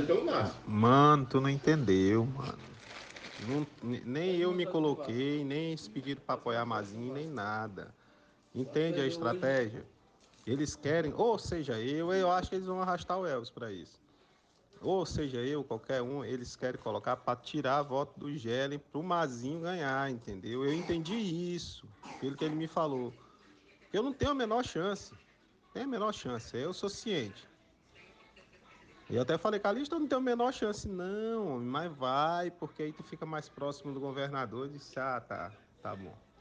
torcendo pelo Márcio. Mano, tu não entendeu, mano. Nem eu me coloquei, nem eles pediram para apoiar Mazinho, nem nada. Entende a estratégia? Eles querem, ou seja, eu acho que eles vão arrastar o Elvis para isso. Ou seja, qualquer um, eles querem colocar para tirar a voto do Gelen para o Mazinho ganhar, entendeu? Eu entendi isso, pelo que ele me falou. Eu não tenho a menor chance. Tem a menor chance, eu sou ciente. E eu até falei, Calixto, eu não tenho a menor chance, não, mas vai, porque aí tu fica mais próximo do governador. Eu disse, tá bom.